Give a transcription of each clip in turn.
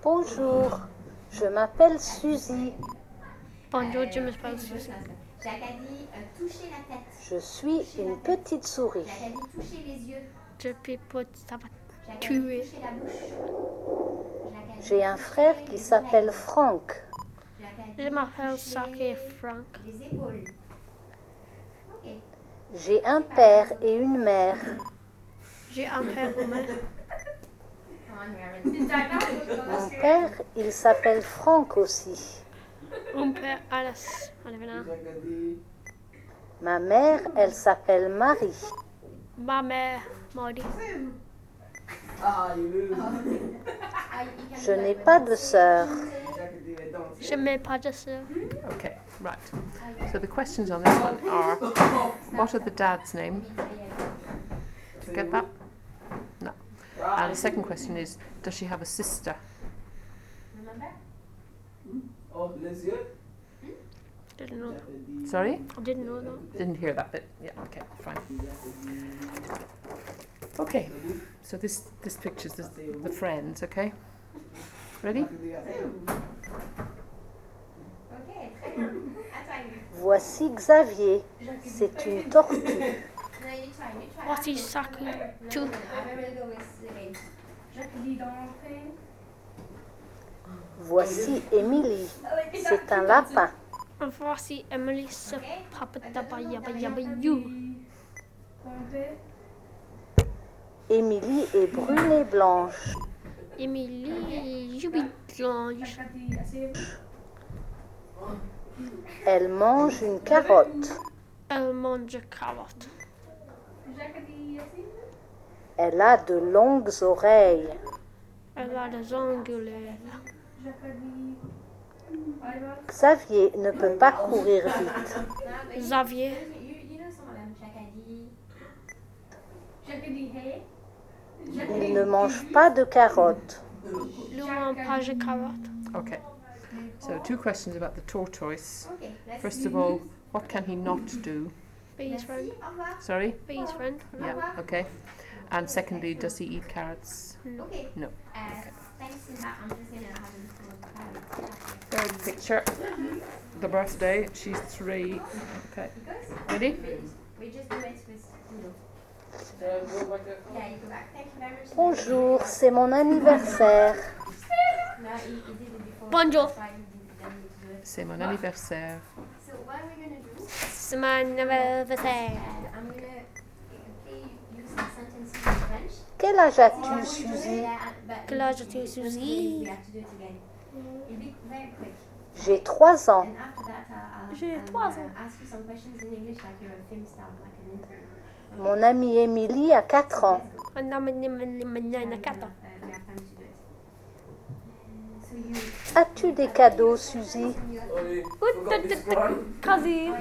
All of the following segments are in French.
Bonjour, je m'appelle Suzy. Bonjour, je m'appelle Suzy. Jacques a dit toucher la tête. Je suis une petite souris. Jacques a dit toucher les yeux. Je peux pas savoir Jacques a dit tuer. toucher la bouche. Jacques a dit J'ai un toucher frère qui les s'appelle oreilles. Franck. Jacques a dit Je m'appelle toucher Saki Frank. les épaules. Ok. J'ai un père et une mère. J'ai un père ou mère. Come on, Raven. Mon père, il s'appelle Franck aussi. Un père Alice. Allez, viens. Ma mère, elle s'appelle Marie. Ma mère, Maudie. Je n'ai pas de sœur. Je n'ai pas de sœur. Okay, right. So the questions on this one are, what are the dad's names? Did you get that? No. And the second question is, does she have a sister? Remember? Didn't know. Sorry? I didn't know that. Didn't hear that bit. Yeah, okay, fine. Okay, so this picture's the friends, okay? Ready? Ok, très bien. À toi, Amy. Voici Xavier. C'est une tortue. No, you try. Voici Saki No, 2. I'm gonna go with the game. Jacques dit dans l'entrée. Voici Émilie. C'est un lapin. Voici Emily, ce papa d'aba yaba yaba you. Émilie est brune et blanche. Emily, Jubi Blanche. Elle mange une carotte. Elle mange carotte. Elle a de longues oreilles. Elle a des ongles. Xavier ne peut pas courir vite. Xavier. You know some of them. Jacques a dit hey. Il ne mange pas de carottes. Le mange pas de carotte. Okay. So 2 questions about the tortoise. Ok, let's First of all, what can he not do? Be his friend. Au revoir. Sorry? Be his friend. Yeah, okay. And secondly, does he eat carrots? Ok. No. Thanks, Simba. I'm just gonna have him. Third picture. The birthday. She's 3. Okay. Ready? We just do it with Uno. Yeah, you go back. Thank you very much. Bonjour, c'est mon anniversaire. No, he did it before. Bonjour. That's why he didn't do it. C'est mon anniversaire. So what are we gonna do? C'est mon anniversaire. I'm gonna use some sentences in French. Quel âge as-tu, Suzy? Quel âge as-tu, Suzy? We have to do it again. It'll be very quick. J'ai 3 ans. And after that, J'ai I'll 3 ans. ask you some questions in English like you're a film star, like an intern. Mon amie Émilie a 4 ans. On a maintenant 4 ans. We have time to do it. So you. As-tu des cadeaux, Suzy? Quasi.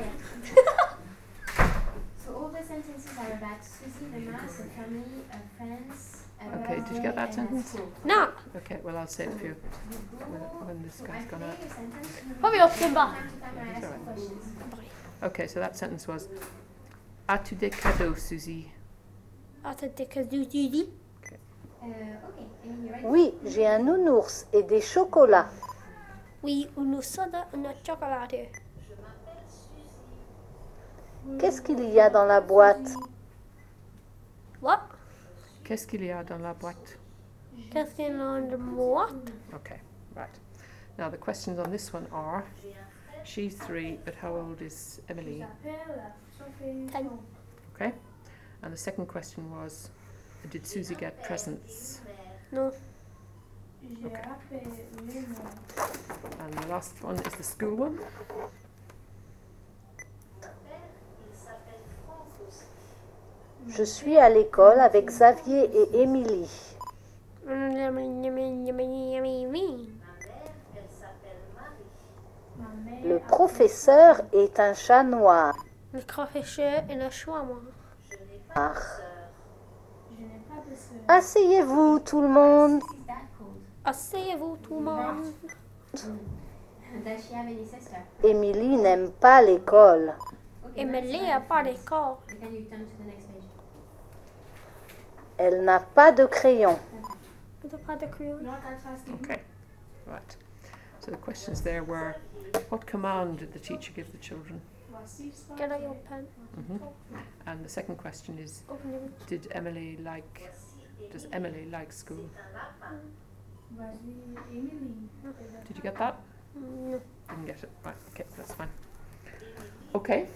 So all the sentences are about Suzy, the mouse, a family, friends. Okay, did you get that sentence? No. Okay, well, I'll say it for you when this guy's gone out. Hurry up, Simba. Okay, so that sentence was, as-tu des cadeaux, Suzy? As-tu des cadeaux, Suzy? Okay, Amy, you ready? Oui, j'ai un nounours et des chocolats. Oui, une soda, une chocolat. Qu'est-ce qu'il y a dans la boîte? What? Qu'est-ce qu'il y a dans la boîte? Qu'est-ce qu'il y a dans la boîte? Okay, right. Now the questions on this one are, she's 3, but how old is Emily? 10. Okay. And the second question was, did Susie get presents? No. Okay. And the last one is the school one. Je suis à l'école avec Xavier et Émilie. Le professeur est un chat noir. Le professeur et le choix, moi. Asseyez-vous, tout le monde. Asseyez-vous, tout le monde. Does she have any sister? Émilie n'aime pas l'école. Okay, Emily n'a pas d'école. Can you turn to the next page? Elle n'a pas de crayon. Elle n'a pas de crayon. Okay. Right. So the questions there were, what command did the teacher give the children? Get out your pen. And the second question is, Open your does Emily like school? Did you get that? No. Didn't get it. Right, okay, that's fine. Okay.